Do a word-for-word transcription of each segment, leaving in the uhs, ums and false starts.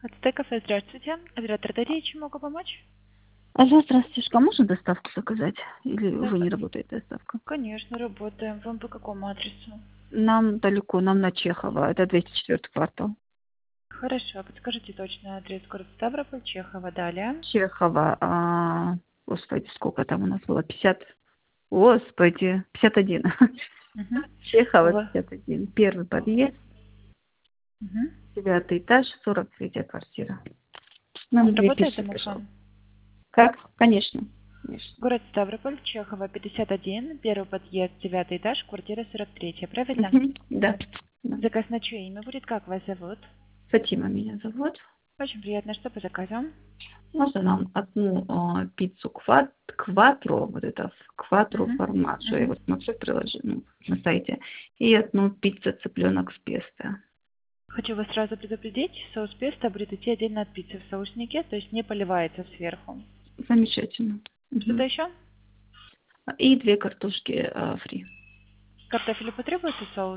Ацтек кафе, здравствуйте. Оператор Дарья, чем могу помочь? Алло, здравствуйте. А можно доставку заказать? Или Да, вы не работаете доставка? конечно, работаем. Вам по какому адресу? Нам далеко, нам на Чехова. Это двести четвёртый квартал. Хорошо, подскажите точный адрес. Город Ставрополь, Чехова. Далее. Чехова, а, господи, сколько там у нас было? пятьдесят, господи, пятьдесят один. Угу. У Чехова, вас... пятьдесят один. Первый подъезд, Угу. девятый этаж, сорок третья квартира. У вас Нам две работает пиши пришел. домофон? Как? Конечно. Конечно. Город Ставрополь, Чехова, пятьдесят один. Первый подъезд, девятый этаж, квартира сорок три. Правильно? Мгм. Да. Да. Заказ на чье имя будет? Как вас зовут? Фатима меня зовут. Очень приятно. Что по заказу? Можно нам одну а, пиццу кват, кватро, вот это кватро Угу. формат, что я Угу. вот смотрю приложение, ну, на сайте, и одну пиццу цыпленок с песто. Хочу вас сразу предупредить, соус песто будет идти отдельно от пиццы в соуснике, то есть не поливается сверху. Замечательно. Что-то Мгм. еще? И две картошки а, фри. Картофелю потребуется соус?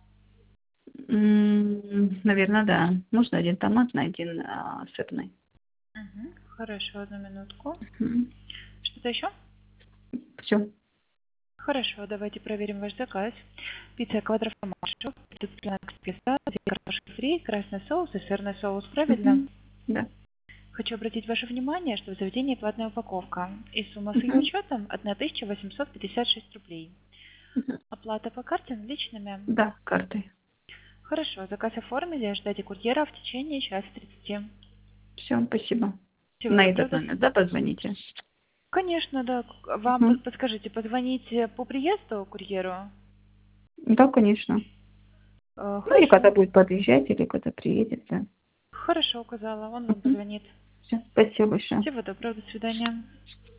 Наверное, да. Можно один томатный, один а, сырный. Угу. Хорошо, одну минутку. Мгм. Что-то еще? Все. Хорошо, давайте проверим ваш заказ. Пицца квадроформашу, пицца песто, две картошки фри, красный соус и сырный соус, правильно? Мгм. Да. Хочу обратить ваше внимание, что в заведении платная упаковка, и сумма с ее Мгм. учетом тысяча восемьсот пятьдесят шесть рублей. Мгм. Оплата по карте наличными? Да, картой. Хорошо, заказ оформили, ждите курьера в течение часа тридцати. Все, спасибо. Всего На доброго. этот До номер, с- да, позвоните? Конечно, да. Вам под- Мгм. подскажите, позвонить э, по приезду курьеру? Да, конечно. Э, Ну, или когда Хорошо. будет подъезжать, или когда приедет, да. Хорошо, указала. Он вам Мгм. позвонит. Всё, спасибо большое. Всего доброго. До свидания.